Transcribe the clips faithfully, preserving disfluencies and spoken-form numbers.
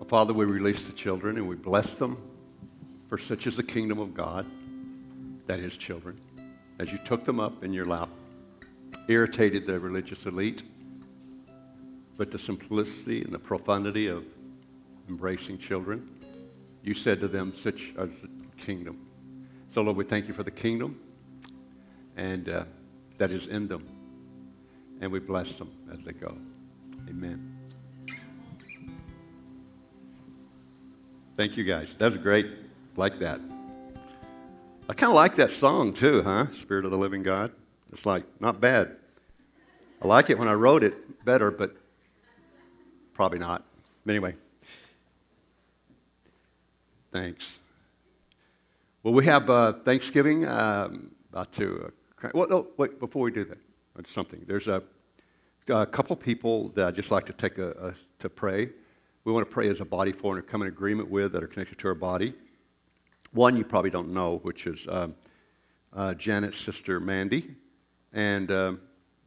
Father, we release the children and we bless them, for such is the kingdom of God, that is children. As you took them up in your lap, irritated the religious elite, but the simplicity and the profundity of embracing children, you said to them, such is the kingdom. So, Lord, we thank you for the kingdom and uh, that is in them. And we bless them as they go. Amen. Thank you, guys. That was great. Like that. I kind of like that song, too, huh? Spirit of the Living God. It's like, not bad. I like it when I wrote it better, but probably not. Anyway. Thanks. Well, we have uh, Thanksgiving um, about to... Uh, well, no, wait, before we do that, it's something. There's a, a couple people that I'd just like to take a, a, to pray. We want to pray as a body for and come in agreement with that are connected to our body. One you probably don't know, which is um, uh, Janet's sister Mandy. And um,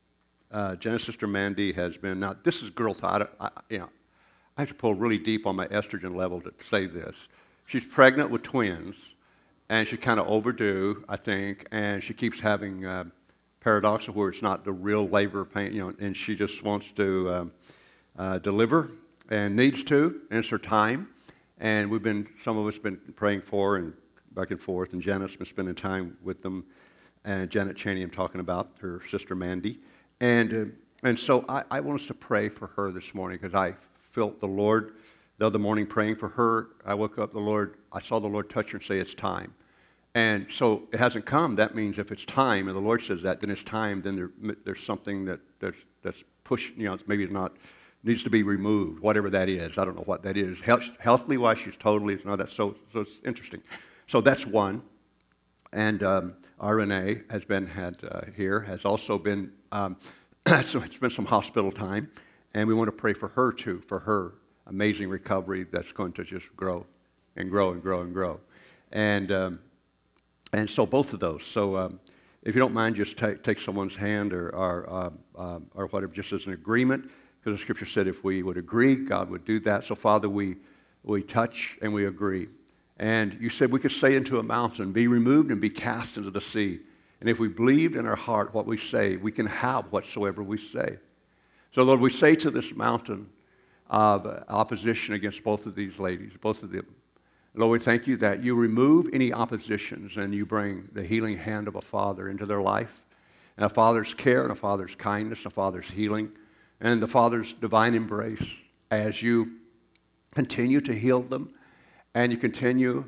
uh, Janet's sister Mandy has been, now this is girl talk, I, you know, I have to pull really deep on my estrogen level to say this. She's pregnant with twins, and she's kind of overdue, I think, and she keeps having uh, paradoxal where it's not the real labor pain, you know, and she just wants to um, uh, deliver and needs to, and it's her time. And we've been, some of us have been praying for and back and forth, and Janet's been spending time with them. And Janet Cheney, I'm talking about, her sister Mandy. And uh, and so I, I want us to pray for her this morning because I felt the Lord the other morning praying for her. I woke up, the Lord, I saw the Lord touch her and say, it's time. And so it hasn't come. That means if it's time, and the Lord says that, then it's time, then there, there's something that that's, that's pushed, you know, it's maybe not, needs to be removed, whatever that is. I don't know what that is. Health, healthily wise, she's totally, you know, that's so, so it's interesting. So that's one. And um, our Renee has been had uh, here, has also been, um, so it's been some hospital time, and we want to pray for her too, for her amazing recovery that's going to just grow and grow and grow and grow. And um, and so both of those. So um, if you don't mind, just take, take someone's hand or, or, uh, uh, or whatever, just as an agreement, because the Scripture said if we would agree, God would do that. So Father, we we touch and we agree. And you said we could say into a mountain, be removed and be cast into the sea. And if we believed in our heart what we say, we can have whatsoever we say. So Lord, we say to this mountain of opposition against both of these ladies, both of them. Lord, we thank you that you remove any oppositions and you bring the healing hand of a father into their life, and a father's care and a father's kindness, a father's healing, and the father's divine embrace as you continue to heal them and you continue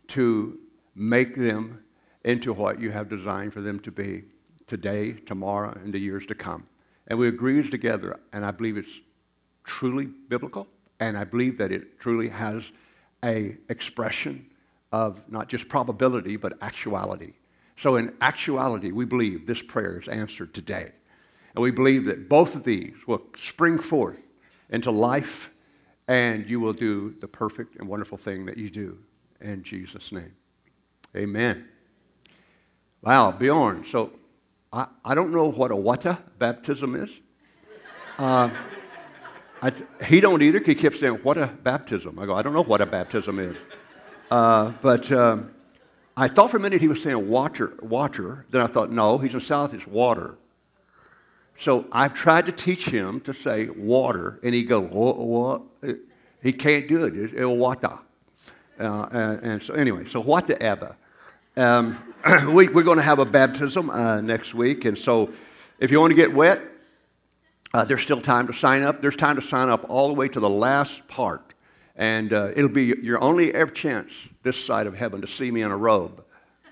to make them into what you have designed for them to be today, tomorrow, and the years to come. And we agree together, and I believe it's truly biblical, and I believe that it truly has a expression of not just probability, but actuality. So in actuality, we believe this prayer is answered today. And we believe that both of these will spring forth into life, and you will do the perfect and wonderful thing that you do in Jesus' name. Amen. Wow, Bjorn. So I, I don't know what a wata baptism is. Uh, I th- he don't either. He kept saying, what a baptism. I go, I don't know what a baptism is. Uh, but um, I thought for a minute he was saying water, water. Then I thought, no, he's in the South, it's water. So I've tried to teach him to say water, and he goes, what, what? He can't do it. It's water. Uh, and, and so anyway, so whatever. Um, we, we're going to have a baptism uh, next week, and so if you want to get wet, uh, there's still time to sign up. There's time to sign up all the way to the last part, and uh, it'll be your only ever chance this side of heaven to see me in a robe.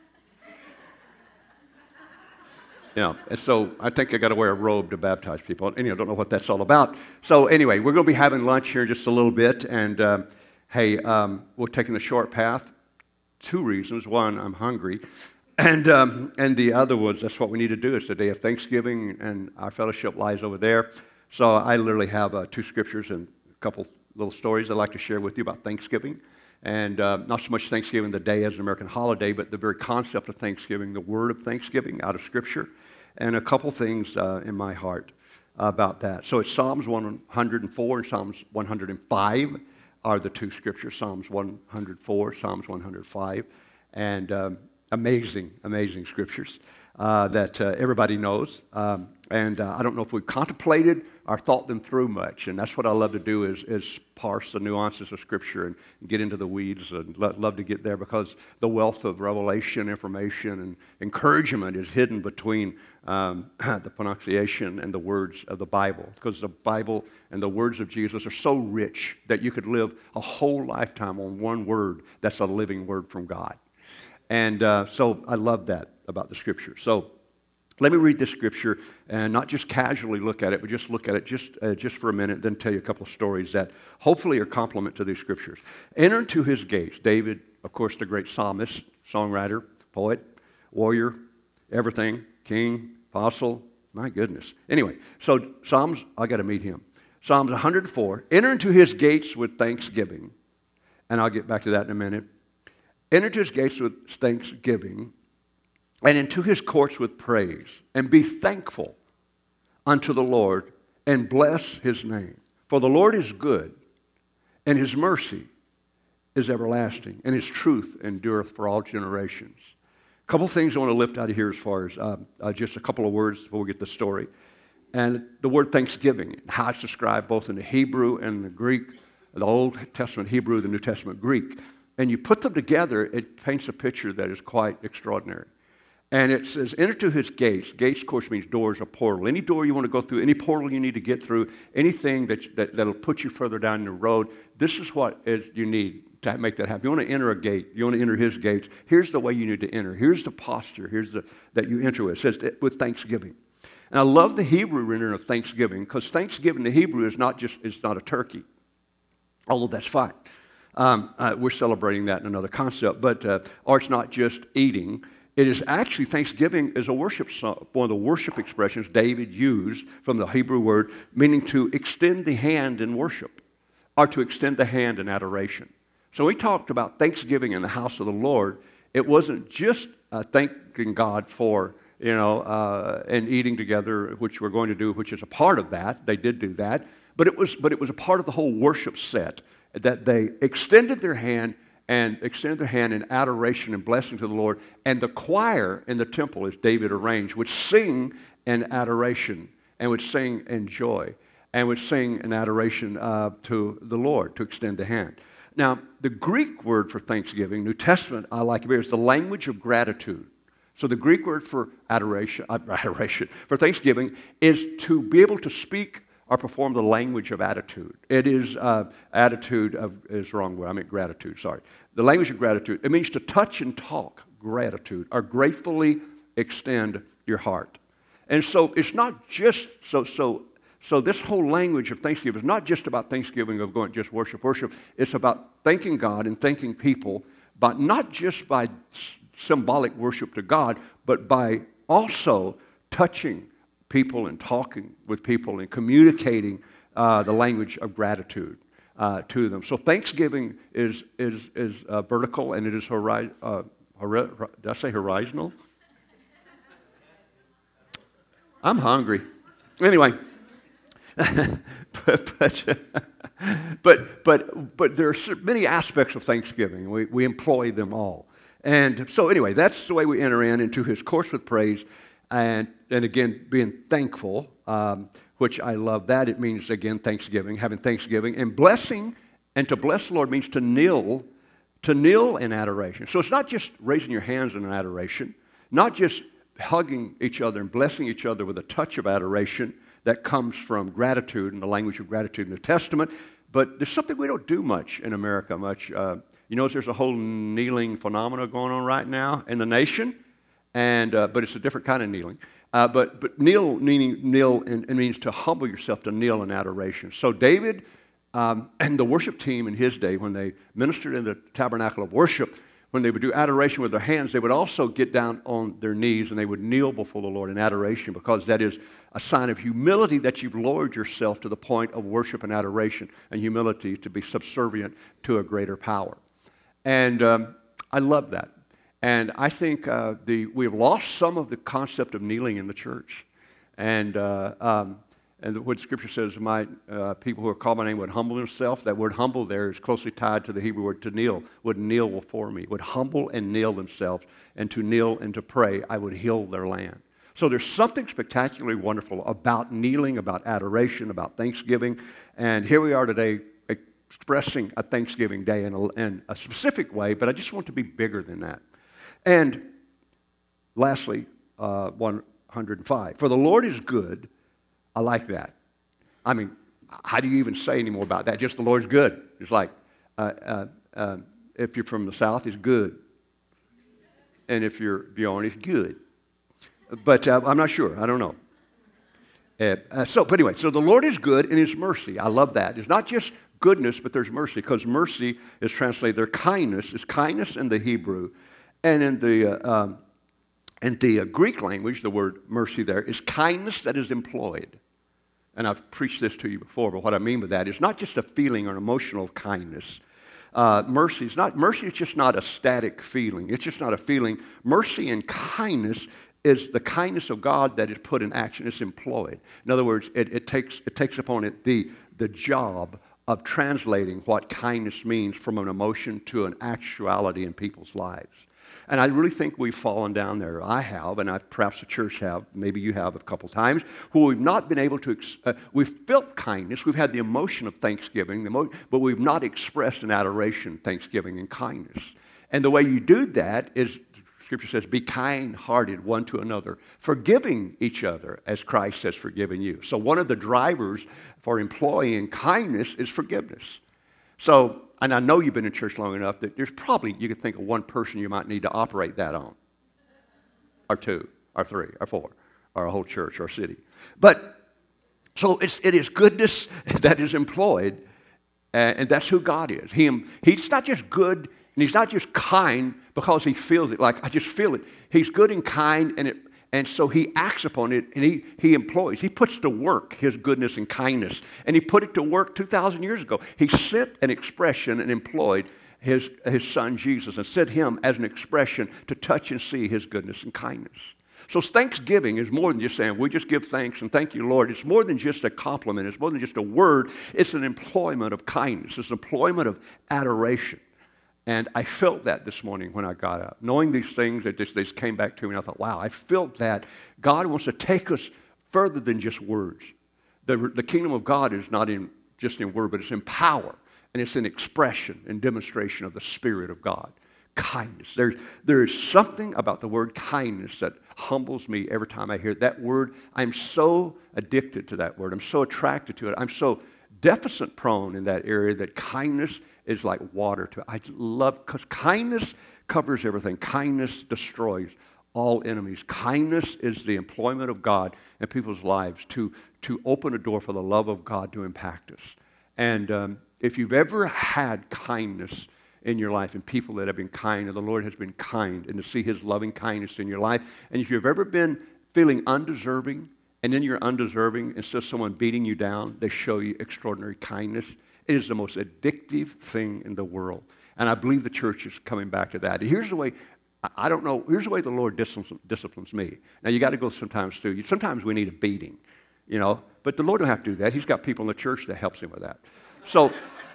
Yeah, and so I think I got to wear a robe to baptize people. And I don't know what that's all about. So anyway, we're going to be having lunch here in just a little bit, and um, hey, um, we're taking the short path. Two reasons. One, I'm hungry. And um, and the other was that's what we need to do. It's the day of Thanksgiving, and our fellowship lies over there. So I literally have uh, two scriptures and a couple little stories I'd like to share with you about Thanksgiving. And uh, not so much Thanksgiving, the day as an American holiday, but the very concept of Thanksgiving, the word of Thanksgiving out of Scripture, and a couple things uh, in my heart about that. So it's Psalms one hundred four and Psalms one hundred five. are the two scriptures, Psalms one hundred four, Psalms one hundred five, and um, amazing, amazing scriptures uh, that uh, everybody knows. Um, and uh, I don't know if we've contemplated or thought them through much, and that's what I love to do is, is parse the nuances of Scripture and get into the weeds, and lo- love to get there because the wealth of revelation, information, and encouragement is hidden between um, the pronunciation and the words of the Bible, because the Bible and the words of Jesus are so rich that you could live a whole lifetime on one word that's a living word from God. And uh, so I love that about the Scripture. So let me read this scripture and not just casually look at it, but just look at it just, uh, just for a minute, then tell you a couple of stories that hopefully are complement to these scriptures. Enter into his gates. David, of course, the great psalmist, songwriter, poet, warrior, everything, king, apostle, my goodness. Anyway, so Psalms, I got to meet him. Psalms one hundred four, enter into his gates with thanksgiving. And I'll get back to that in a minute. Enter into his gates with thanksgiving, and into his courts with praise, and be thankful unto the Lord, and bless his name. For the Lord is good, and his mercy is everlasting, and his truth endureth for all generations. A couple things I want to lift out of here as far as uh, uh, just a couple of words before we get the story. And the word thanksgiving, how it's described both in the Hebrew and the Greek, the Old Testament Hebrew, the New Testament Greek. And you put them together, it paints a picture that is quite extraordinary. And it says, enter to his gates. Gates, of course, means doors, a portal. Any door you want to go through, any portal you need to get through, anything that, that, that'll put you further down the road, this is what is, you need to make that happen. You want to enter a gate. You want to enter his gates. Here's the way you need to enter. Here's the posture. Here's the that you enter with. It says with thanksgiving. And I love the Hebrew rendering of thanksgiving, because thanksgiving, the Hebrew, is not just is not a turkey, although that's fine. Um, uh, we're celebrating that in another concept, but uh, or it's not just eating. It is actually, thanksgiving is a worship song, one of the worship expressions David used from the Hebrew word, meaning to extend the hand in worship, or to extend the hand in adoration. So we talked about thanksgiving in the house of the Lord. It wasn't just uh, thanking God for, you know, uh, and eating together, which we're going to do, which is a part of that. They did do that. But it was, but it was a part of the whole worship set that they extended their hand and extended their hand in adoration and blessing to the Lord. And the choir in the temple, as David arranged, would sing in adoration and would sing in joy and would sing in adoration uh, to the Lord, to extend the hand. Now, the Greek word for thanksgiving, New Testament, I like it better, is the language of gratitude. So the Greek word for adoration, uh, adoration, for thanksgiving, is to be able to speak or perform the language of attitude. It is uh, attitude of, is the wrong word, I mean gratitude, sorry. The language of gratitude, it means to touch and talk gratitude, or gratefully extend your heart. And so it's not just, so so so this whole language of thanksgiving is not just about thanksgiving of going just worship, worship. It's about thanking God and thanking people, but not just by symbolic worship to God, but by also touching people and talking with people and communicating uh, the language of gratitude uh, to them. So Thanksgiving is is is uh, vertical, and it is hori- uh, hori- did I say horizontal? I'm hungry. Anyway, but, but, but but but there are many aspects of Thanksgiving. We we employ them all, and so anyway, that's the way we enter in into His courts with praise. And, and again, being thankful, um, which I love that. It means, again, thanksgiving, having thanksgiving. And blessing, and to bless the Lord means to kneel, to kneel in adoration. So it's not just raising your hands in adoration, not just hugging each other and blessing each other with a touch of adoration that comes from gratitude and the language of gratitude in the Testament, but there's something we don't do much in America, much. Uh, you notice there's a whole kneeling phenomena going on right now in the nation. And uh, but it's a different kind of kneeling. Uh, but but kneel meaning kneel and, and means to humble yourself, to kneel in adoration. So David um, and the worship team in his day, when they ministered in the tabernacle of worship, when they would do adoration with their hands, they would also get down on their knees and they would kneel before the Lord in adoration, because that is a sign of humility that you've lowered yourself to the point of worship and adoration, and humility to be subservient to a greater power. And um, I love that. And I think uh, the we've lost some of the concept of kneeling in the church, and uh, um, And what Scripture says, my uh, people who are called by name would humble themselves. That word humble there is closely tied to the Hebrew word to kneel. Would kneel before me. Would humble and kneel themselves. And to kneel and to pray, I would heal their land. So there's something spectacularly wonderful about kneeling, about adoration, about thanksgiving. And here we are today expressing a Thanksgiving Day in a, in a specific way, but I just want to be bigger than that. And lastly, uh, one hundred five. For the Lord is good. I like that. I mean, how do you even say any more about that? Just the Lord's good. It's like, uh, uh, uh, if you're from the South, He's good. And if you're beyond, He's good. But uh, I'm not sure. I don't know. Uh, uh, so, but anyway, so the Lord is good in His mercy. I love that. It's not just goodness, but there's mercy, because mercy is translated there. Kindness is kindness in the Hebrew. And in the, uh, um, in the uh, Greek language, the word mercy there is kindness that is employed. And I've preached this to you before, but what I mean by that is not just a feeling or an emotional kindness. Uh, mercy is not, mercy is just not a static feeling. It's just not a feeling. Mercy and kindness is the kindness of God that is put in action. It's employed. In other words, it, it takes it takes upon it the, the job of translating what kindness means from an emotion to an actuality in people's lives. And I really think we've fallen down there. I have, and I, perhaps the church have, maybe you have a couple times, who we've not been able to, uh, we've felt kindness, we've had the emotion of thanksgiving, the emo- but we've not expressed in adoration thanksgiving and kindness. And the way you do that is, Scripture says, be kind-hearted one to another, forgiving each other as Christ has forgiven you. So one of the drivers for employing kindness is forgiveness. So, and I know you've been in church long enough that there's probably, you could think of one person you might need to operate that on. Or two, or three, or four, or a whole church or city. But, so it's, it is goodness that is employed, and that's who God is. He, he's not just good, and He's not just kind because He feels it, like I just feel it. He's good and kind, and it, and so He acts upon it, and he, he employs. He puts to work His goodness and kindness. And He put it to work two thousand years ago. He sent an expression and employed His, his Son Jesus and sent Him as an expression to touch and see His goodness and kindness. So Thanksgiving is more than just saying, we just give thanks and thank you, Lord. It's more than just a compliment. It's more than just a word. It's an employment of kindness. It's an employment of adoration. And I felt that this morning when I got up. Knowing these things, that just, they just came back to me, and I thought, wow, I felt that God wants to take us further than just words. The, the kingdom of God is not in just in word, but it's in power, and it's in expression and demonstration of the Spirit of God. Kindness. There's, there is something about the word kindness that humbles me every time I hear it. That word, I'm so addicted to that word. I'm so attracted to it. I'm so deficit prone in that area that kindness is like water to it. I love, because kindness covers everything. Kindness destroys all enemies. Kindness is the employment of God in people's lives to, to open a door for the love of God to impact us. And um, if you've ever had kindness in your life and people that have been kind, and the Lord has been kind, and to see His loving kindness in your life, and if you've ever been feeling undeserving, and then you're undeserving, instead of someone beating you down, they show you extraordinary kindness. It is the most addictive thing in the world. And I believe the church is coming back to that. And here's the way, I don't know, here's the way the Lord disciplines, disciplines me. Now, you got to go sometimes too. Sometimes we need a beating, you know. But the Lord don't have to do that. He's got people in the church that helps Him with that. So,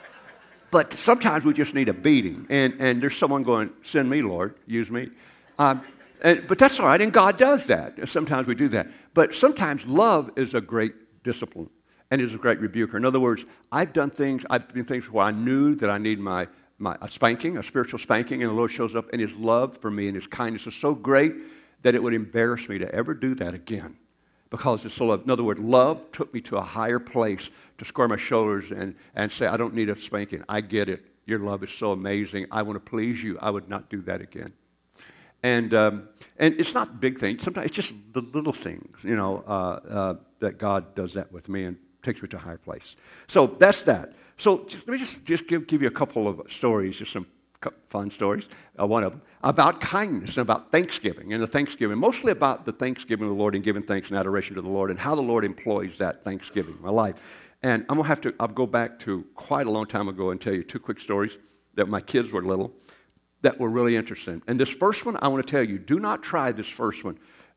but sometimes we just need a beating. And, and there's someone going, send me, Lord, use me. Um, and, but that's all right, and God does that. Sometimes we do that. But sometimes love is a great discipline. And is a great rebuker. In other words, I've done things, I've done things where I knew that I need my, my a spanking, a spiritual spanking, and the Lord shows up, and His love for me and His kindness is so great that it would embarrass me to ever do that again. Because it's so love. In other words, love took me to a higher place to square my shoulders and, and say, I don't need a spanking. I get it. Your love is so amazing. I want to please you. I would not do that again. And um, and it's not big things. Sometimes it's just the little things, you know, uh, uh, that God does that with me and takes me to a higher place. So that's that. So just, let me just, just give, give you a couple of stories, just some fun stories, uh, one of them, about kindness and about Thanksgiving and the Thanksgiving, mostly about the Thanksgiving of the Lord and giving thanks and adoration to the Lord and how the Lord employs that Thanksgiving in my life. And I'm going to have to, I'll go back to quite a long time ago and tell you two quick stories that my kids were little that were really interesting. And this first one, I want to tell you, do not try this first one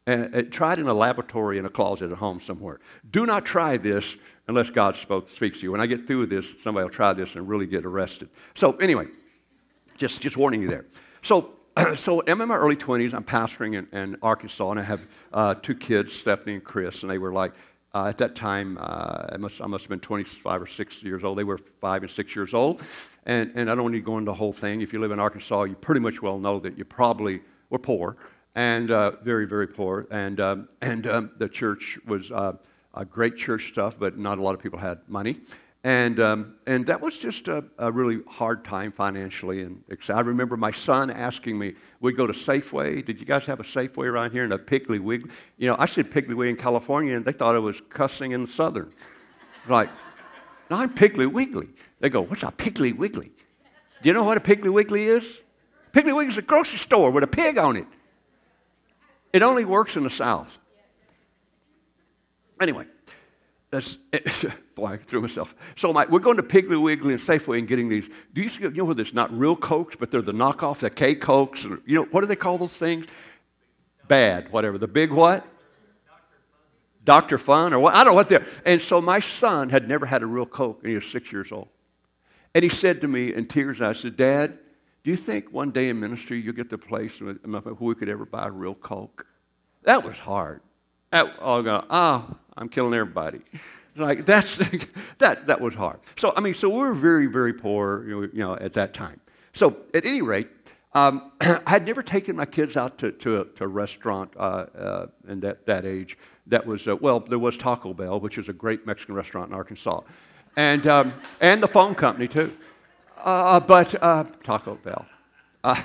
And, and try it in a laboratory in a closet at home somewhere. Do not try this unless God spoke, speaks to you. When I get through with this, somebody will try this and really get arrested. So anyway, just, just warning you there. So, so I'm in my early twenties. I'm pastoring in, in Arkansas, and I have uh, two kids, Stephanie and Chris, and they were like, uh, at that time, uh, I, must, I must have been twenty-five or six years old. They were five and six years old. And, and I don't need to go into the whole thing. If you live in Arkansas, you pretty much well know that you probably were poor. And uh, very, very poor. And um, and um, the church was uh, a great church stuff, but not a lot of people had money. And um, and that was just a, a really hard time financially. And I remember my son asking me, we'd go to Safeway. Did you guys have a Safeway around here? And a Piggly Wiggly? You know, I said Piggly Wiggly in California, and they thought it was cussing in the Southern. Like, no, I'm Piggly Wiggly. They go, what's a Piggly Wiggly? Do you know what a Piggly Wiggly is? Piggly Wiggly is a grocery store with a pig on it. It only works in the South. Anyway, that's, boy, I threw myself. So my, we're going to Piggly Wiggly and Safeway and getting these. Do you, you know where there's not real Cokes, but they're the knockoff, the K-Cokes? And, you know, what do they call those things? Bad, whatever. The big what? Doctor Fun or what? I don't know what they're. And so my son had never had a real Coke, and he was six years old. And he said to me in tears, I said, Dad, do you think one day in ministry you'll get the place where we could ever buy a real Coke? That was hard. That, oh, oh, I'm killing everybody. Like that's that that was hard. So I mean, so we were very, very poor, you know, you know at that time. So at any rate, um, I had never taken my kids out to to a, to a restaurant uh, uh, in that that age. That was uh, well, there was Taco Bell, which is a great Mexican restaurant in Arkansas, and um, and the phone company too. Uh, but uh, Taco Bell. Uh,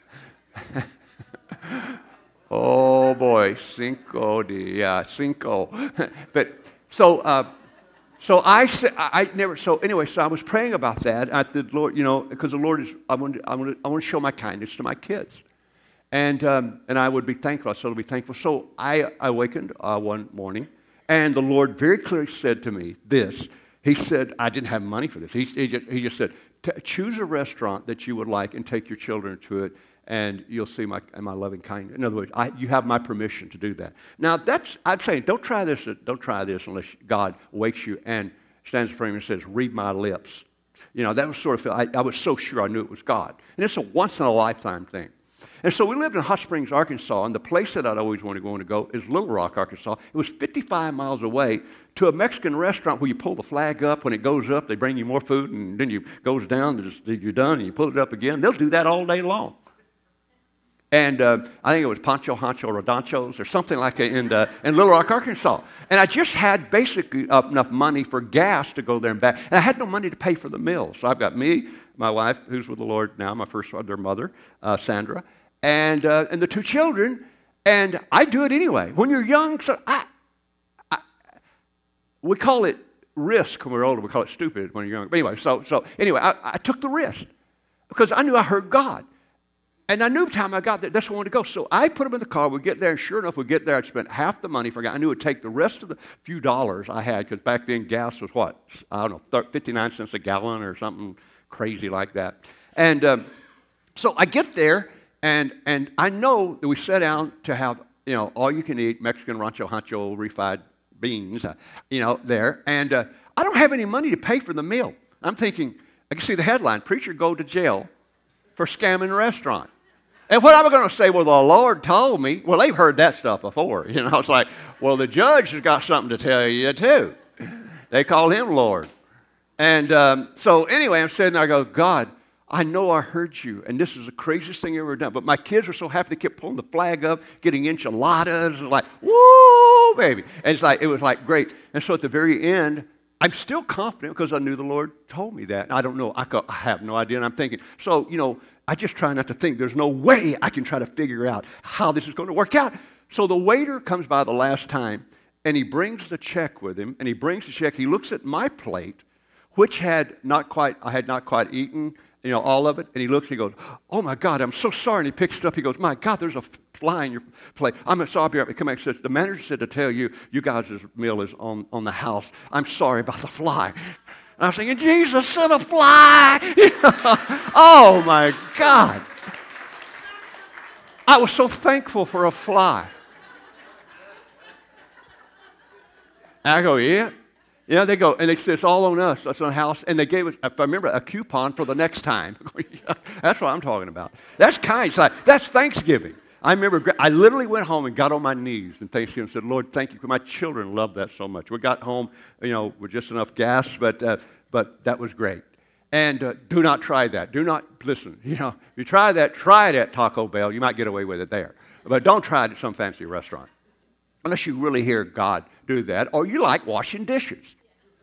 oh boy, Cinco de yeah, Cinco. But so uh, so I said I never. So anyway, so I was praying about that. I said, Lord, you know, because the Lord is I want I want I want to show my kindness to my kids, and um, and I would be thankful. So to be thankful. So I, I awakened uh, one morning, and the Lord very clearly said to me this. He said I didn't have money for this. He he just, he just said. Choose a restaurant that you would like and take your children to it, and you'll see my my loving kindness. In other words, I, you have my permission to do that. Now, that's I'm saying, don't try this. Don't try this unless God wakes you and stands before you and says, "Read my lips." You know, that was sort of. I, I was so sure I knew it was God, and it's a once in a lifetime thing. And so we lived in Hot Springs, Arkansas, and the place that I'd always wanted to go to go is Little Rock, Arkansas. It was fifty-five miles away to a Mexican restaurant where you pull the flag up. When it goes up, they bring you more food, and then it goes down, and you're done, and you pull it up again. They'll do that all day long. And uh, I think it was Pancho Hancho Rodonchos or something like that in, uh, in Little Rock, Arkansas. And I just had basically enough money for gas to go there and back. And I had no money to pay for the meal. So I've got me, my wife, who's with the Lord now, my first their mother, uh, Sandra, and uh, and the two children, and I do it anyway. When you're young, so I, I we call it risk when we're older. We call it stupid when you're young. But anyway, so so anyway, I, I took the risk because I knew I heard God, and I knew the time I got there, that's where I wanted to go. So I put them in the car. We get there, and sure enough, we get there. I'd spent half the money for gas. I knew it would take the rest of the few dollars I had because back then gas was what I don't know, fifty-nine cents a gallon or something crazy like that. And um, so I get there. And and I know that we set out to have, you know, all you can eat Mexican rancho hancho refried beans, uh, you know, there. And uh, I don't have any money to pay for the meal. I'm thinking, I can see the headline, preacher go to jail for scamming a restaurant. And what am I going to say? Well, the Lord told me. Well, they've heard that stuff before. You know, it's like, well, the judge has got something to tell you too. They call him Lord. And um, so anyway, I'm sitting there, I go, God, I know I heard you, and this is the craziest thing I've ever done. But my kids were so happy they kept pulling the flag up, getting enchiladas, and like, woo, baby. And it's like, it was like great. And so at the very end, I'm still confident because I knew the Lord told me that. I don't know. I, I have no idea. And I'm thinking, so, you know, I just try not to think. There's no way I can try to figure out how this is going to work out. So the waiter comes by the last time, and he brings the check with him, and he brings the check. He looks at my plate, which had not quite, I had not quite eaten, you know, all of it. And he looks and he goes, oh, my God, I'm so sorry. And he picks it up. He goes, my God, there's a fly in your plate. I'm sorry. I'll be right back. Come back and says, the manager said to tell you, you guys' meal is on, on the house. I'm sorry about the fly. And I was thinking, Jesus, son of a fly. Oh, my God. I was so thankful for a fly. I go, yeah. Yeah, they go, and they said, it's all on us. That's on the house. And they gave us, if I remember, a coupon for the next time. That's what I'm talking about. That's kind. It's like, that's Thanksgiving. I remember, I literally went home and got on my knees in Thanksgiving and said, Lord, thank you. My children love that so much. We got home, you know, with just enough gas, but uh, but that was great. And uh, do not try that. Do not, listen, you know, if you try that, try it at Taco Bell. You might get away with it there. But don't try it at some fancy restaurant. Unless you really hear God do that, or you like washing dishes.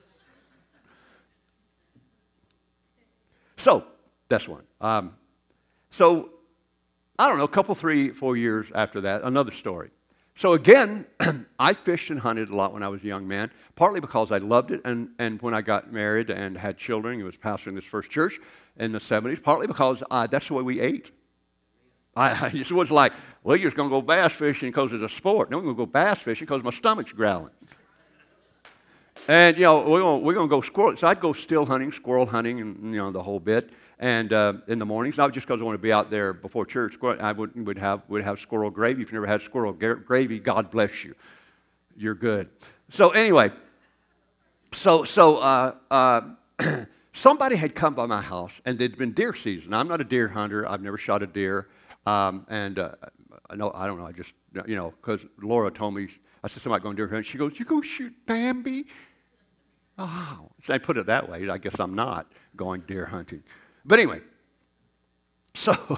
So, that's one. Um, so, I don't know, a couple, three, four years after that, another story. So again, I fished and hunted a lot when I was a young man, partly because I loved it, and, and when I got married and had children, I was pastoring this first church in the seventies, partly because uh, that's the way we ate. I, I just was like, well, you're just going to go bass fishing because it's a sport. No, we're going to go bass fishing because my stomach's growling. And, you know, we're going we're going to go squirrel. So I'd go still hunting, squirrel hunting, and, you know, the whole bit. And uh, in the mornings, not just because I want to be out there before church, I would, would, have, would have squirrel gravy. If you've never had squirrel gravy, God bless you. You're good. So anyway, so so uh, uh, somebody had come by my house, and there'd been deer season. Now, I'm not a deer hunter. I've never shot a deer. Um, and uh, I know I don't know. I just, you know, because Laura told me, I said, somebody going deer hunting. She goes, you go shoot Bambi? Oh, so I put it that way. I guess I'm not going deer hunting. But anyway, so,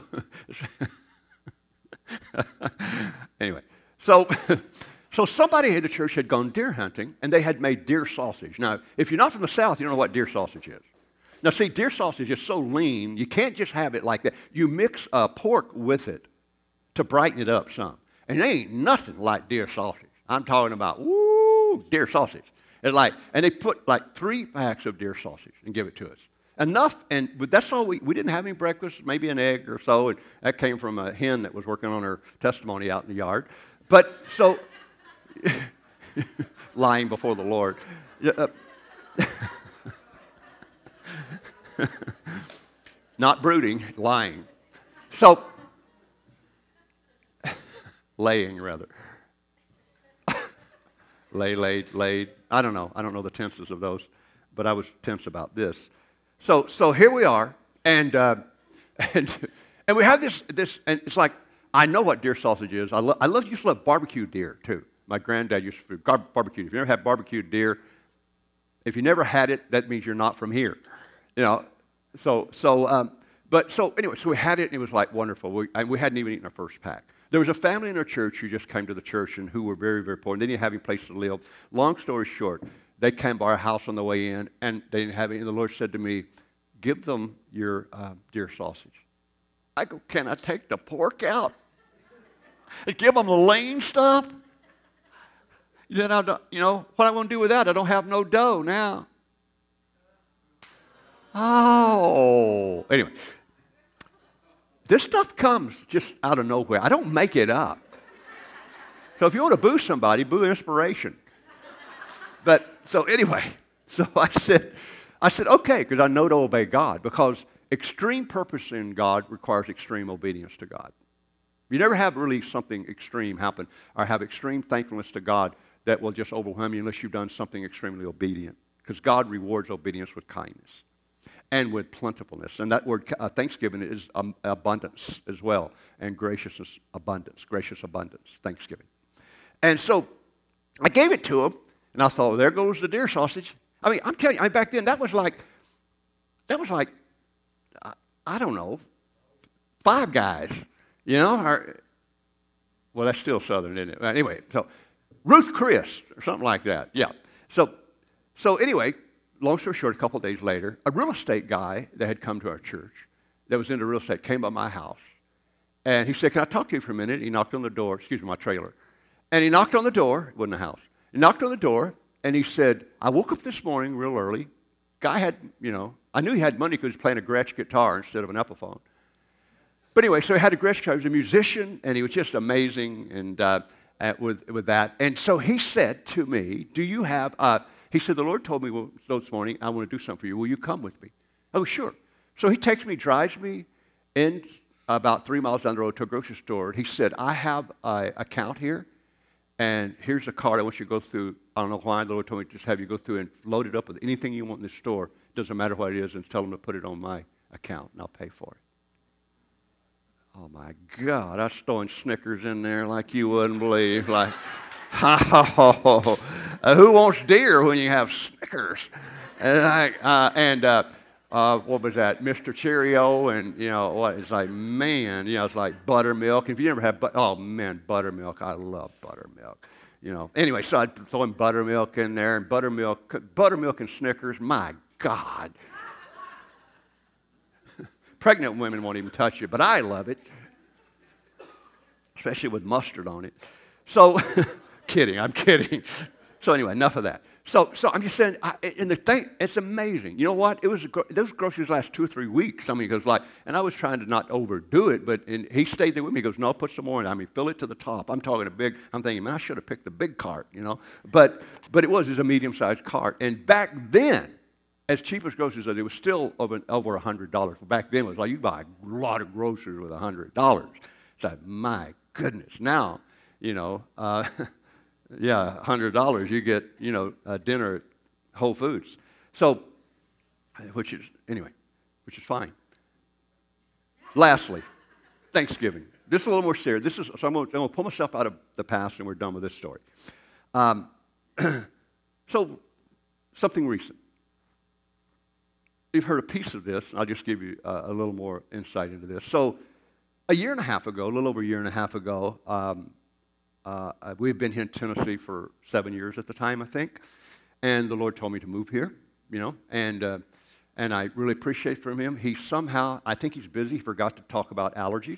anyway, so, so somebody at the church had gone deer hunting, and they had made deer sausage. Now, if you're not from the South, you don't know what deer sausage is. Now, see, deer sausage is so lean, you can't just have it like that. You mix uh, pork with it to brighten it up some. And there ain't nothing like deer sausage. I'm talking about, woo, deer sausage. It's like, and they put like three packs of deer sausage and give it to us. Enough, and but that's all we, we didn't have any breakfast, maybe an egg or so, and that came from a hen that was working on her testimony out in the yard. But, so, lying before the Lord. Uh, not brooding, lying. So, laying rather. Lay, laid, laid. I don't know. I don't know the tenses of those, but I was tense about this. So, so here we are, and uh, and and we have this this, and it's like I know what deer sausage is. I love I love used to love barbecued deer too. My granddad used to gar- barbecue. If you never had barbecued deer, if you never had it, that means you're not from here, you know. So so um, but so anyway, so we had it, and it was like wonderful. We and we hadn't even eaten our first pack. There was a family in our church who just came to the church and who were very, very poor. And they didn't have any place to live. Long story short, they came by our house on the way in, and they didn't have any. And the Lord said to me, give them your uh, deer sausage. I go, can I take the pork out and give them the lean stuff? Then I don't, you know, what am I going to do with that? I don't have no dough now. Oh. Anyway. This stuff comes just out of nowhere. I don't make it up. So if you want to boo somebody, boo inspiration. But so anyway, so I said, I said, okay, because I know to obey God, because extreme purpose in God requires extreme obedience to God. You never have really something extreme happen or have extreme thankfulness to God that will just overwhelm you unless you've done something extremely obedient, because God rewards obedience with kindness and with plentifulness. And that word uh, thanksgiving is um, abundance as well, and graciousness, abundance, gracious abundance, thanksgiving. And so I gave it to him, and I thought, well, there goes the deer sausage. I mean, I'm telling you, I mean, back then, that was like, that was like, I, I don't know, Five Guys, you know? Or, well, that's still Southern, isn't it? Anyway, so Ruth Chris, or something like that, yeah. So, so anyway, long story short, a couple of days later, a real estate guy that had come to our church, that was into real estate, came by my house. And he said, can I talk to you for a minute? He knocked on the door, excuse me, my trailer. And he knocked on the door, it wasn't a house. He knocked on the door, and he said, I woke up this morning real early. Guy had, you know, I knew he had money because he was playing a Gretsch guitar instead of an Epiphone. But anyway, so he had a Gretsch guitar. He was a musician, and he was just amazing and uh, at, with, with that. And so he said to me, do you have... Uh, He said, the Lord told me well, this morning, I want to do something for you. Will you come with me? Oh, sure. So he takes me, drives me in about three miles down the road to a grocery store. He said, I have an account here, And here's a card I want you to go through. I don't know why the Lord told me to just have you go through and load it up with anything you want in the store. Doesn't matter what it is, and tell them to put it on my account, and I'll pay for it. Oh, my God. I was throwing Snickers in there like you wouldn't believe. Like, oh, who wants deer when you have Snickers? And, I, uh, and uh, uh, what was that? Mister Cheerio, and, you know, what? It's like, man, you know, it's like buttermilk. If you never had, but oh, man, buttermilk. I love buttermilk. You know, anyway, so I'd throw in buttermilk in there, and buttermilk, buttermilk and Snickers, my God. Pregnant women won't even touch it, but I love it, especially with mustard on it. So, kidding, I'm kidding. So anyway, enough of that. So, so I'm just saying, I, and the thing, it's amazing. You know what? It was those groceries last two or three weeks. I mean, he goes like, and I was trying to not overdo it, but and he stayed there with me. He goes, no, put some more in. I mean, fill it to the top. I'm talking a big. I'm thinking, man, I should have picked the big cart, you know. But but it was, it was a medium-sized cart, and back then, as cheap as groceries are, it was still over over a hundred dollars. Back then, it was like you buy a lot of groceries with a hundred dollars. It's like, my goodness. Now, you know. Uh, Yeah, one hundred dollars, you get, you know, a dinner at Whole Foods. So, which is, anyway, which is fine. Lastly, Thanksgiving. This is a little more serious. This is, so I'm going to pull myself out of the past and we're done with this story. Um, so, something recent. You've heard a piece of this, and I'll just give you uh, a little more insight into this. So, a year and a half ago, a little over a year and a half ago, um, Uh, we've been here in Tennessee for seven years at the time, I think, and the Lord told me to move here, you know, and uh, and I really appreciate from Him. He somehow, I think He's busy, forgot to talk about allergies,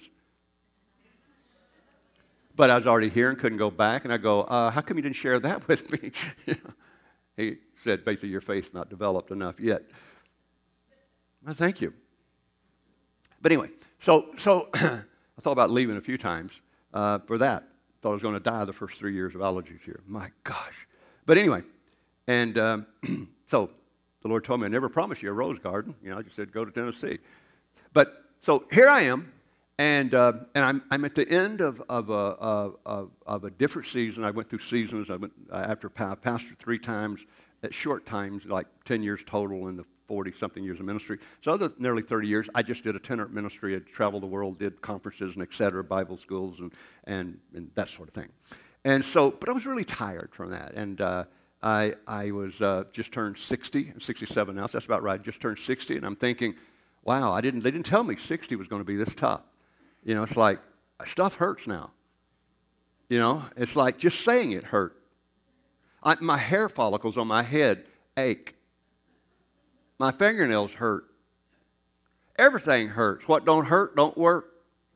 but I was already here and couldn't go back, and I go, uh, how come you didn't share that with me? You know? He said, basically, your faith's not developed enough yet. Well, thank you. But anyway, so so I thought about leaving a few times uh, for that. Thought I was going to die the first three years of allergies here. My gosh. But anyway, and um, so the Lord told me, I never promised you a rose garden. You know, I just said, go to Tennessee. But so here I am, and uh, and I'm I'm at the end of of a of, of a different season. I went through seasons. I went uh, after pa- pastored three times at short times, like ten years total in the forty-something years of ministry. So other than nearly thirty years, I just did itinerant ministry. I traveled the world, did conferences and et cetera, Bible schools and, and, and that sort of thing. And so, but I was really tired from that. And uh, I I was uh, just turned sixty, sixty-seven now, so that's about right. Just turned sixty, and I'm thinking, wow, I didn't. They didn't tell me sixty was going to be this tough. You know, it's like, stuff hurts now. You know, it's like just saying it hurt. I, my hair follicles on my head ache. My fingernails hurt. Everything hurts. What don't hurt don't work.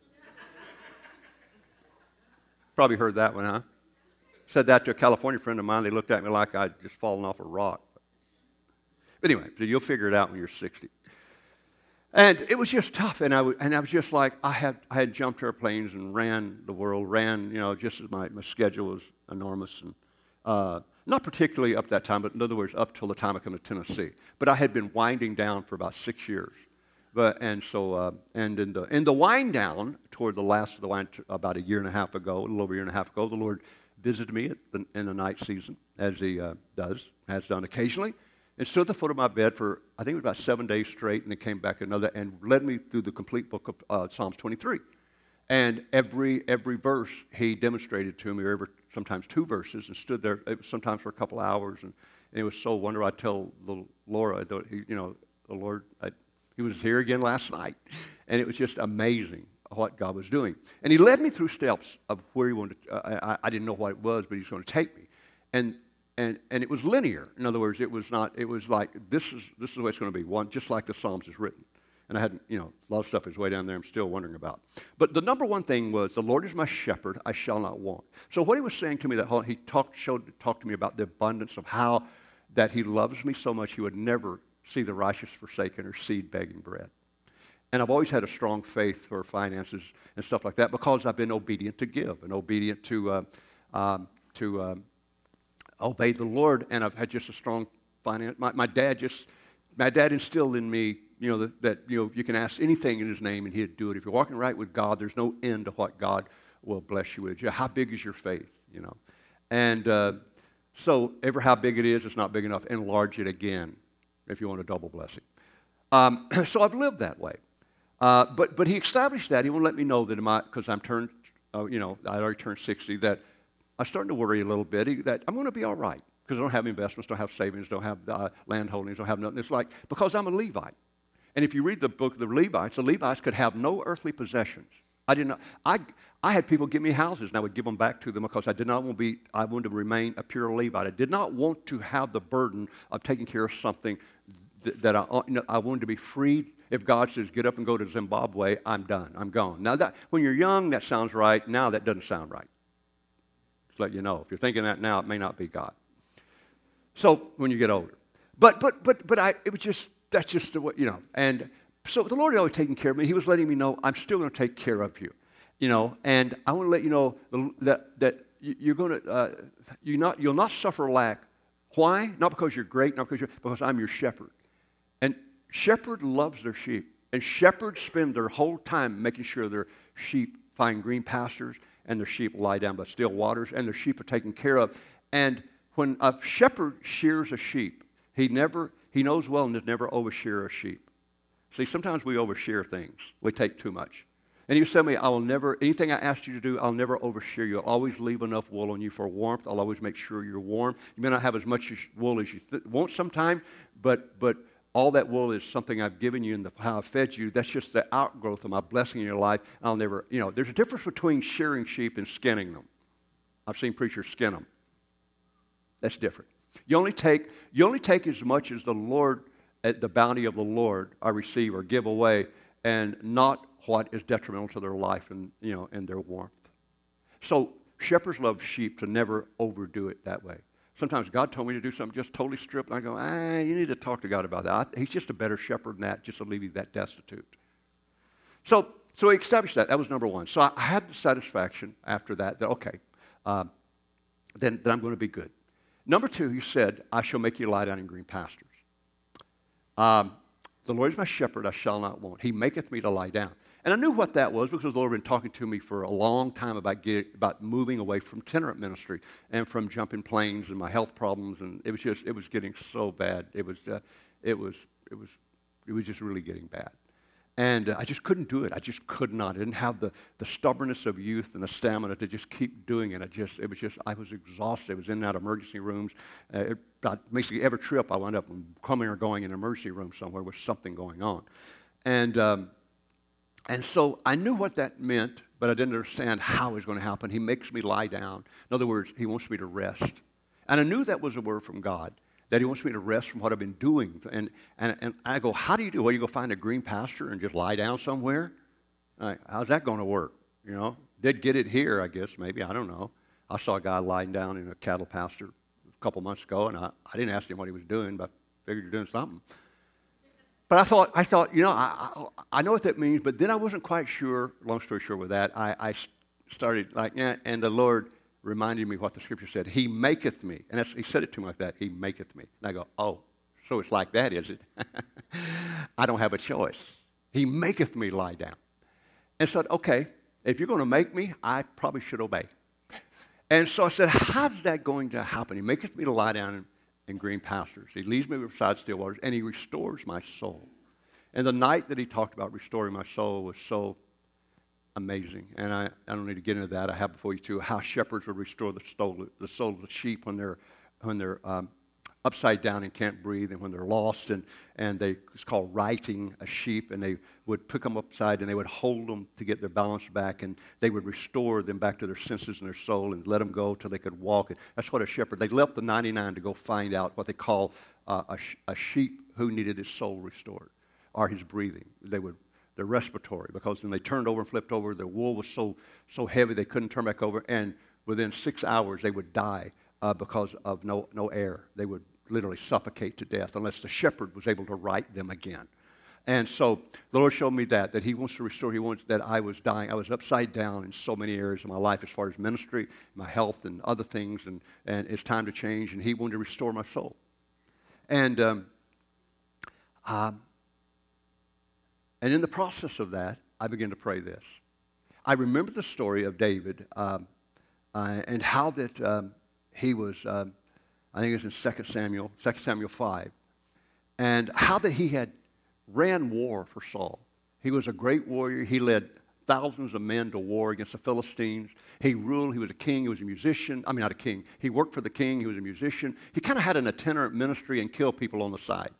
Probably heard that one, huh? Said that to a California friend of mine. They looked at me like I'd just fallen off a rock. But anyway, so you'll figure it out when you're sixty. And it was just tough. And I, w- and I was just like, I had I had jumped airplanes and ran the world, ran, you know, just as my, my schedule was enormous. And uh, not particularly up that time, but in other words, up till the time I come to Tennessee. But I had been winding down for about six years. But and so uh, and in the in the wind down toward the last of the wind, about a year and a half ago, a little over a year and a half ago, the Lord visited me at the, in the night season, as He uh, does, has done occasionally, and stood at the foot of my bed for I think it was about seven days straight, and then came back another and led me through the complete book of uh, Psalms twenty-three, and every every verse He demonstrated to me, or every sometimes two verses, and stood there it was sometimes for a couple hours, and, and it was so wonderful. I tell little Laura, that he, you know, the Lord. I, He was here again last night, and it was just amazing what God was doing. And He led me through steps of where He wanted to, uh, I, I didn't know what it was, but He was going to take me. And and and it was linear. In other words, it was not, it was like, this is this is the way it's going to be, one, just like the Psalms is written. And I hadn't, you know, a lot of stuff is way down there I'm still wondering about. But the number one thing was, the Lord is my shepherd, I shall not want. So what He was saying to me, that whole, He talked, showed, talked to me about the abundance of how that He loves me so much He would never see the righteous forsaken or seed begging bread. And I've always had a strong faith for finances and stuff like that because I've been obedient to give and obedient to uh, um, to um, obey the Lord. And I've had just a strong finance. My, my dad just, my dad instilled in me, you know, that, that you know you can ask anything in His name and He'd do it. If you're walking right with God, there's no end to what God will bless you with. How big is your faith? You know. And uh, so ever how big it is, it's not big enough. Enlarge it again if you want a double blessing. Um, so I've lived that way. Uh, but but he established that. He won't let me know that because I'm turned, uh, you know, I already turned sixty, that I'm starting to worry a little bit he, that I'm going to be all right because I don't have investments, don't have savings, don't have uh, land holdings, don't have nothing. It's like, because I'm a Levite. And if you read the book of the Levites, the Levites could have no earthly possessions. I did not. I I had people give me houses, and I would give them back to them because I did not want to be. I wanted to remain a pure Levite. I did not want to have the burden of taking care of something that, that I you know, I wanted to be freed. If God says get up and go to Zimbabwe, I'm done. I'm gone. Now that when you're young, that sounds right. Now that doesn't sound right. Just let you know. If you're thinking that now, it may not be God. So when you get older, but but but but I it was just that's just the way, you know. And so the Lord had always taken care of me. He was letting me know I'm still going to take care of you. You know, and I want to let you know that that you're going to uh, you not you'll not suffer lack. Why? Not because you're great, not because you're because I'm your shepherd. And shepherd loves their sheep, and shepherds spend their whole time making sure their sheep find green pastures and their sheep lie down by still waters, and their sheep are taken care of. And when a shepherd shears a sheep, he never he knows well and to never overshear a sheep. See, sometimes we overshear things. We take too much. And you tell me, I will never, anything I asked you to do, I'll never overshear you. I'll always leave enough wool on you for warmth. I'll always make sure you're warm. You may not have as much wool as you th- want sometime, but but all that wool is something I've given you and the, how I've fed you. That's just the outgrowth of my blessing in your life. I'll never, you know, there's a difference between shearing sheep and skinning them. I've seen preachers skin them. That's different. You only take, you only take as much as the Lord, at the bounty of the Lord, I receive or give away, and not what is detrimental to their life and, you know, and their warmth. So shepherds love sheep to never overdo it that way. Sometimes God told me to do something just totally stripped, and I go, ah, you need to talk to God about that. I, he's just a better shepherd than that, just to leave you that destitute. So, so he established that. That was number one. So I, I had the satisfaction after that that, okay, uh, then, then I'm going to be good. Number two, he said, I shall make you lie down in green pastures. Um, the Lord is my shepherd, I shall not want. He maketh me to lie down. And I knew what that was because the Lord had been talking to me for a long time about get, about moving away from itinerant ministry and from jumping planes and my health problems, and it was just it was getting so bad. It was uh, it was it was it was just really getting bad, and uh, I just couldn't do it. I just could not. I didn't have the, the stubbornness of youth and the stamina to just keep doing it. I just it was just I was exhausted. I was in and out of emergency rooms. Uh, it, about basically every trip I wound up coming or going in an emergency room somewhere with something going on, and. Um, And so I knew what that meant, but I didn't understand how it was going to happen. He makes me lie down. In other words, he wants me to rest. And I knew that was a word from God, that he wants me to rest from what I've been doing. And and, and I go, how do you do it? Well, you go find a green pasture and just lie down somewhere? Like, how's that going to work? You know, did get it here, I guess, maybe. I don't know. I saw a guy lying down in a cattle pasture a couple months ago, and I, I didn't ask him what he was doing, but I figured you're doing something. But I thought, I thought, you know, I, I I know what that means, but then I wasn't quite sure. Long story short, with that, I, I started like, yeah, and the Lord reminded me what the Scripture said. He maketh me, and that's, he said it to me like that. He maketh me, and I go, oh, so it's like that, is it? I don't have a choice. He maketh me lie down, and said, okay, if you're going to make me, I probably should obey. And so I said, how's that going to happen? He maketh me to lie down in, in green pastures. He leads me beside still waters, and he restores my soul. And the night that he talked about restoring my soul was so amazing. And I, I don't need to get into that. I have before you too how shepherds would restore the soul, the soul of the sheep when they're when they're um, upside down and can't breathe, and when they're lost, and and they it's called righting a sheep, and they would pick them upside and they would hold them to get their balance back, and they would restore them back to their senses and their soul and let them go till they could walk. And that's what a shepherd. They left the ninety-nine to go find out what they call uh, a, a sheep who needed his soul restored, or his breathing. They would their respiratory, because when they turned over and flipped over, their wool was so so heavy they couldn't turn back over, and within six hours they would die uh, because of no no air. They would literally suffocate to death unless the shepherd was able to right them again. And so the Lord showed me that, that he wants to restore. He wants that I was dying. I was upside down in so many areas of my life as far as ministry, my health, and other things, and, and it's time to change, and he wanted to restore my soul. And um, um, and in the process of that, I began to pray this. I remember the story of David um, uh, and how that um, he was, um, I think it was in Second Samuel, Second Samuel five, and how that he had ran war for Saul. He was a great warrior. He led thousands of men to war against the Philistines. He ruled. He was a king. He was a musician. I mean, not a king. He worked for the king. He was a musician. He kind of had an itinerant ministry and killed people on the side.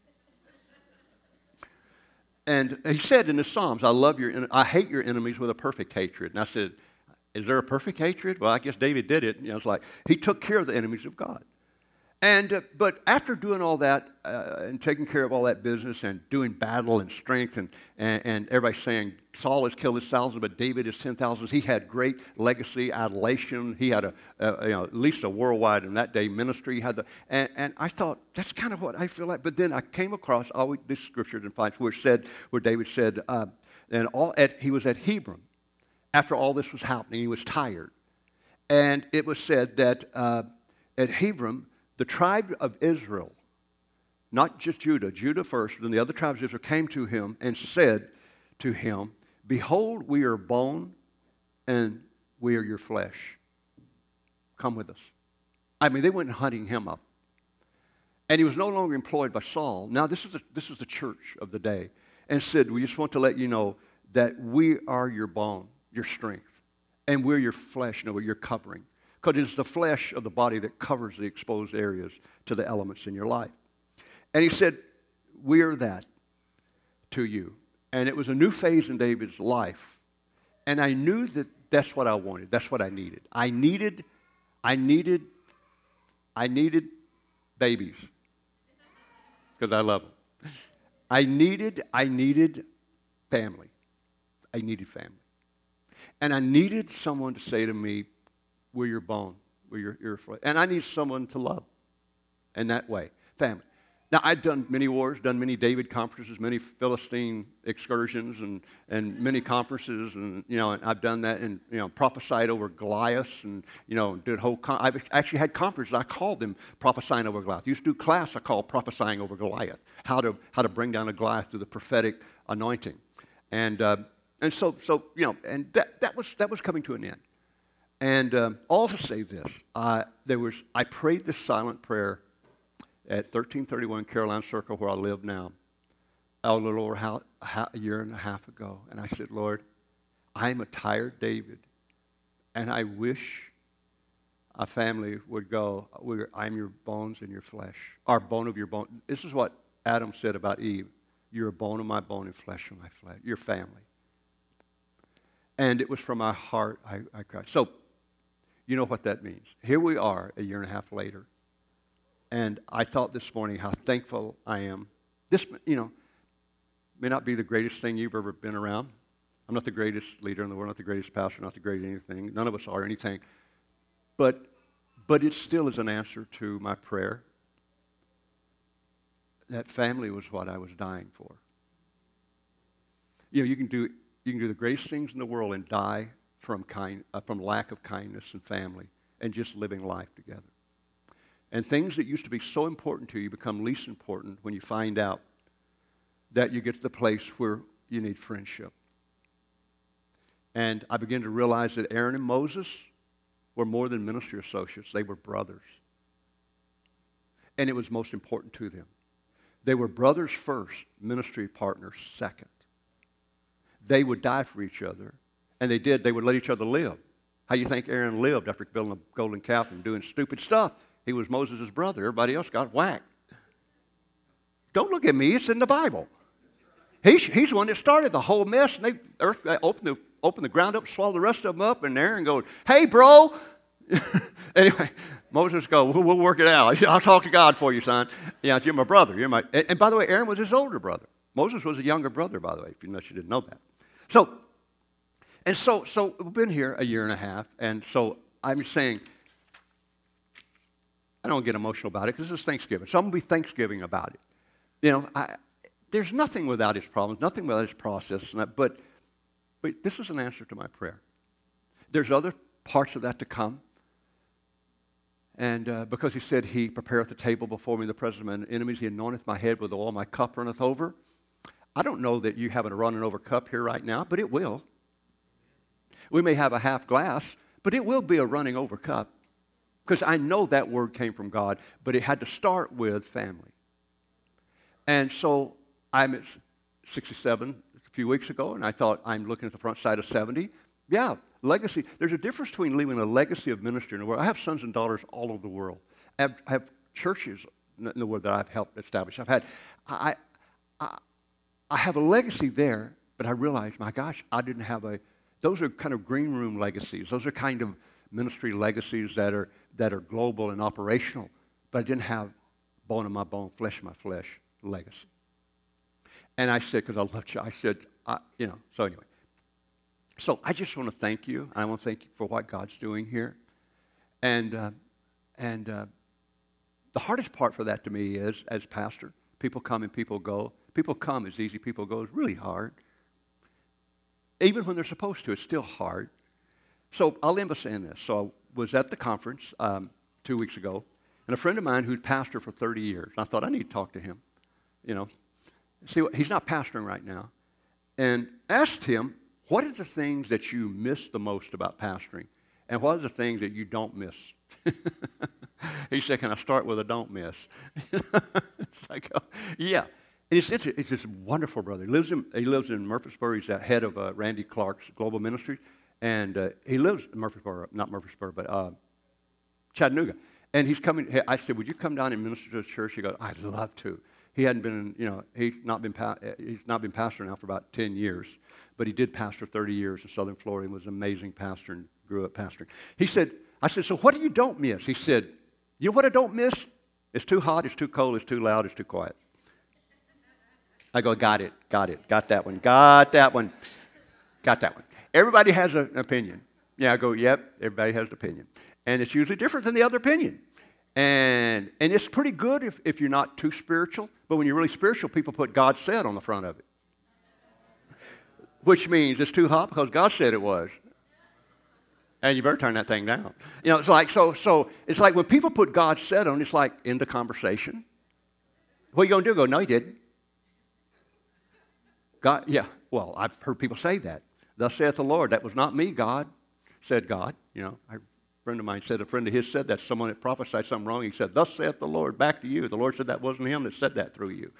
And he said in the Psalms, I love your, I hate your enemies with a perfect hatred. And I said, is there a perfect hatred? Well, I guess David did it. You know, it's like he took care of the enemies of God. And, uh, but after doing all that uh, and taking care of all that business and doing battle and strength and, and, and everybody saying Saul has killed his thousands, but David is ten thousands. He had great legacy, adulation. He had a, a you know, at least a worldwide in that day ministry. He had the, and, and I thought, that's kind of what I feel like. But then I came across all this scripture in finds where it said, where David said, uh, and all at, he was at Hebron after all this was happening. He was tired. And it was said that uh, at Hebron, the tribe of Israel, not just Judah, Judah first, then the other tribes of Israel came to him and said to him, behold, we are bone and we are your flesh. Come with us. I mean, they went hunting him up. And he was no longer employed by Saul. Now, this is, a, this is the church of the day. And said, we just want to let you know that we are your bone, your strength, and we're your flesh, no, we're your covering. Because it's the flesh of the body that covers the exposed areas to the elements in your life. And he said, we are that to you. And it was a new phase in David's life. And I knew that that's what I wanted. That's what I needed. I needed, I needed, I needed babies. Because I love them. I needed, I needed family. I needed family. And I needed someone to say to me, we're your bone, we're your, your flesh. And I need someone to love in that way, family. Now, I've done many wars, done many David conferences, many Philistine excursions, and, and many conferences, and, you know, and I've done that and, you know, prophesied over Goliath, and, you know, did whole, con- I've actually had conferences, I called them prophesying over Goliath. Used to do class I called prophesying over Goliath, how to, how to bring down a Goliath through the prophetic anointing. And, uh, and so, so, you know, and that, that was, that was coming to an end. And um, all to say this, uh, there was I prayed this silent prayer at thirteen thirty-one Caroline Circle, where I live now, a little over how, how, a year and a half ago. And I said, Lord, I am a tired David, and I wish a family would go, We're, I'm your bones and your flesh, our bone of your bone. This is what Adam said about Eve. You're a bone of my bone and flesh of my flesh. Your family. And it was from my heart I, I cried. So, you know what that means. Here we are a year and a half later. And I thought this morning how thankful I am. This, you know, may not be the greatest thing you've ever been around. I'm not the greatest leader in the world, not the greatest pastor, not the greatest anything. None of us are anything. But, but it still is an answer to my prayer. That family was what I was dying for. You know, you can do, you can do the greatest things in the world and die from kind, uh, from lack of kindness and family and just living life together. And things that used to be so important to you become least important when you find out that you get to the place where you need friendship. And I began to realize that Aaron and Moses were more than ministry associates. They were brothers. And it was most important to them. They were brothers first, ministry partners second. They would die for each other. And they did. They would let each other live. How do you think Aaron lived after building a golden calf and doing stupid stuff? He was Moses' brother. Everybody else got whacked. Don't look at me. It's in the Bible. He's, he's the one that started the whole mess. And they, earth, they opened, the, opened the ground up, swallowed the rest of them up, and Aaron goes, hey, bro. Anyway, Moses goes, we'll, we'll work it out. I'll talk to God for you, son. Yeah, you're my brother. You're my. And, and by the way, Aaron was his older brother. Moses was a younger brother, by the way, if you, unless you didn't know that. So, and so, so we've been here a year and a half, and so I'm saying, I don't get emotional about it because it's Thanksgiving. So I'm going to be Thanksgiving about it. You know, I, there's nothing without its problems, nothing without its process, but, but this is an answer to my prayer. There's other parts of that to come. And uh, because he said, he prepareth the table before me in the presence of my enemies, he anointeth my head with oil, my cup runneth over. I don't know that you have a running over cup here right now, but it will. We may have a half glass, but it will be a running over cup. Because I know that word came from God, but it had to start with family. And so I'm at sixty-seven a few weeks ago, and I thought, I'm looking at the front side of seventy. Yeah, legacy. There's a difference between leaving a legacy of ministry in the world. I have sons and daughters all over the world. I have, I have churches in the world that I've helped establish. I've had, I, I, I have a legacy there, but I realized, my gosh, I didn't have a, those are kind of green room legacies. Those are kind of ministry legacies that are that are global and operational, but I didn't have bone in my bone, flesh in my flesh legacy. And I said, because I love you, I said, I, you know, so anyway. So I just want to thank you. I want to thank you for what God's doing here. And, uh, and uh, the hardest part for that to me is, as pastor, people come and people go. People come is easy, people go is really hard. Even when they're supposed to, it's still hard. So I'll end by saying this. So I was at the conference um, two weeks ago, and a friend of mine who's pastor for thirty years, I thought I need to talk to him. You know, see, what, he's not pastoring right now. And asked him, what are the things that you miss the most about pastoring? And what are the things that you don't miss? He said, can I start with a don't miss? It's like, oh, yeah. And it's, it's, it's this wonderful brother. He lives in, he lives in Murfreesboro. He's the head of uh, Randy Clark's Global Ministries. And uh, he lives in Murfreesboro, not Murfreesboro, but uh, Chattanooga. And he's coming. I said, would you come down and minister to the church? He goes, I'd love to. He hadn't been, you know, he's not been, pa- he's not been pastor now for about ten years. But he did pastor thirty years in Southern Florida and was an amazing pastor and grew up pastoring. He said, I said, so what do you don't miss? He said, you know what I don't miss? It's too hot, it's too cold, it's too loud, it's too quiet. I go, got it, got it, got that one, got that one, got that one. Everybody has an opinion. Yeah, I go, yep, everybody has an opinion. And it's usually different than the other opinion. And and it's pretty good if, if you're not too spiritual, but when you're really spiritual, people put God said on the front of it. Which means it's too hot because God said it was. And you better turn that thing down. You know, it's like, so so it's like when people put God said on, it's like in the conversation. What are you going to do? Go, no, he didn't. God, yeah, well, I've heard people say that. Thus saith the Lord. That was not me, God, said God. You know, I, a friend of mine said, a friend of his said that. Someone that prophesied something wrong. He said, thus saith the Lord, back to you. The Lord said that wasn't him that said that through you.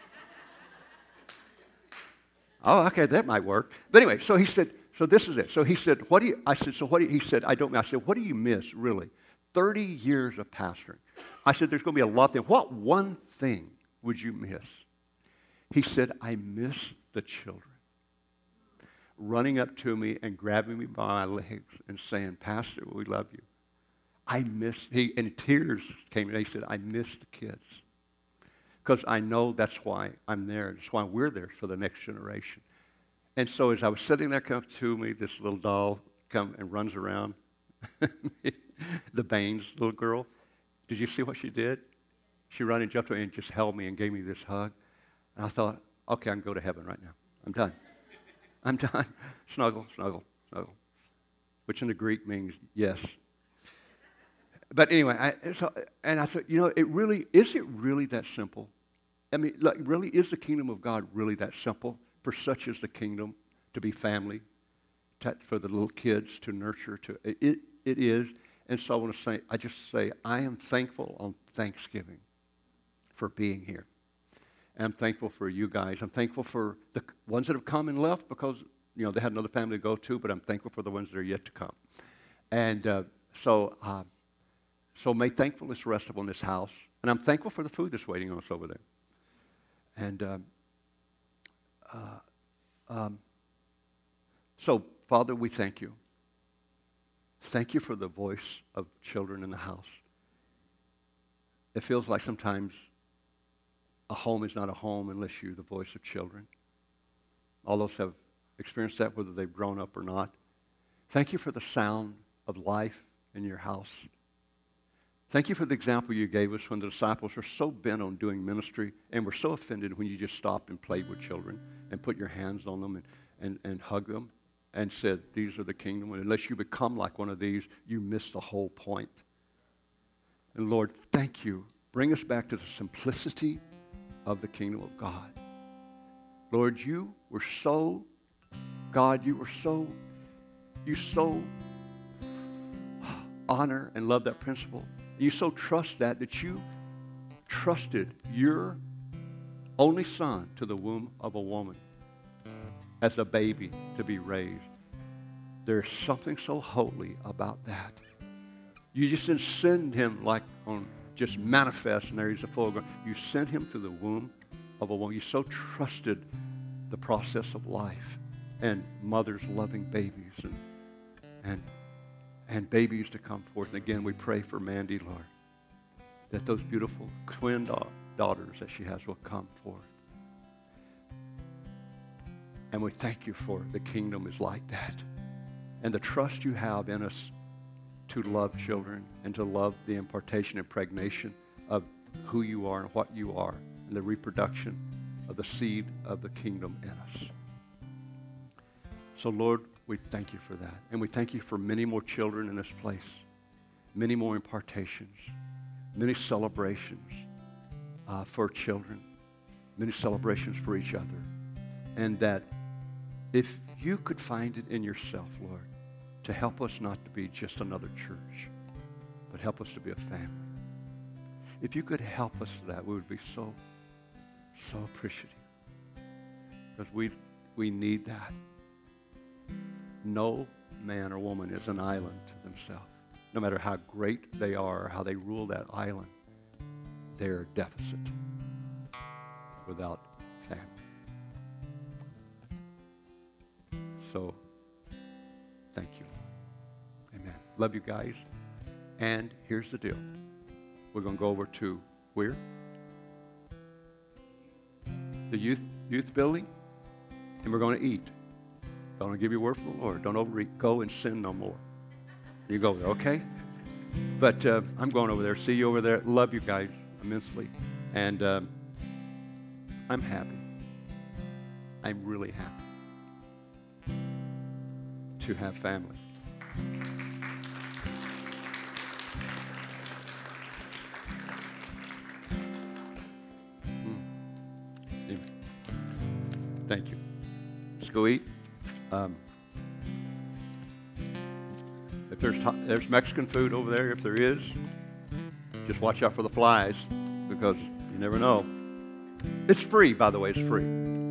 Oh, okay, that might work. But anyway, so he said, so this is it. So he said, what do you, I said, so what do you, he said, I don't, I said, what do you miss, really? thirty years of pastoring. I said, there's going to be a lot there. What one thing would you miss? He said, I miss the children running up to me and grabbing me by my legs and saying, Pastor, we love you. I miss, he, and tears came, and he said, I miss the kids. Because I know that's why I'm there. That's why we're there for the next generation. And so as I was sitting there, come to me, this little doll come and runs around. The Baines little girl. Did you see what she did? She ran and jumped away and just held me and gave me this hug. And I thought, okay, I can go to heaven right now. I'm done. I'm done. Snuggle, snuggle, snuggle. Which in the Greek means yes. But anyway, I, so, and I thought, you know, it really, is it really that simple? I mean, like, really, is the kingdom of God really that simple? For such is the kingdom, to be family, to, for the little kids to nurture. To it, it is. And so I want to say, I just say, I am thankful on Thanksgiving for being here. And I'm thankful for you guys. I'm thankful for the ones that have come and left because, you know, they had another family to go to, but I'm thankful for the ones that are yet to come. And uh, so, uh, so may thankfulness rest upon this house. And I'm thankful for the food that's waiting on us over there. And um, uh, um, so, Father, we thank you. Thank you for the voice of children in the house. It feels like sometimes a home is not a home unless you're the voice of children. All those have experienced that, whether they've grown up or not. Thank you for the sound of life in your house. Thank you for the example you gave us when the disciples were so bent on doing ministry and were so offended when you just stopped and played with children and put your hands on them and, and, and hugged them and said, these are the kingdom. And unless you become like one of these, you miss the whole point. And Lord, thank you. Bring us back to the simplicity of the kingdom of God. Lord, you were so, God, you were so, you so, honor and love that principle. You so trust that that you trusted your only son to the womb of a woman as a baby to be raised. There's something so holy about that. You just didn't send him like on just manifest and there he's a full grown. You sent him to the womb of a woman. You so trusted the process of life and mothers loving babies and and and babies to come forth. And again, we pray for Mandy, Lord, that those beautiful twin da- daughters that she has will come forth. And we thank you for the kingdom is like that. And the trust you have in us to love children and to love the impartation, impregnation of who you are and what you are and the reproduction of the seed of the kingdom in us. So, Lord, we thank you for that. And we thank you for many more children in this place, many more impartations, many celebrations uh, for children, many celebrations for each other. And that if you could find it in yourself, Lord, to help us not to be just another church, but help us to be a family. If you could help us to that, we would be so, so appreciative. Because we, we need that. No man or woman is an island to themselves. No matter how great they are or how they rule that island, they're a deficit without family. So, thank you. Amen. Love you guys. And here's the deal. We're going to go over to where? The youth youth building. And we're going to eat. I want to give you a word from the Lord. Don't overeat. Go and sin no more. You go there, okay? But uh, I'm going over there. See you over there. Love you guys immensely. And um, I'm happy. I'm really happy to have family. Mm. Amen. Thank you. Let's go eat. Um, if there's to- there's Mexican food over there, if there is, just watch out for the flies because you never know. It's free, by the way. It's free.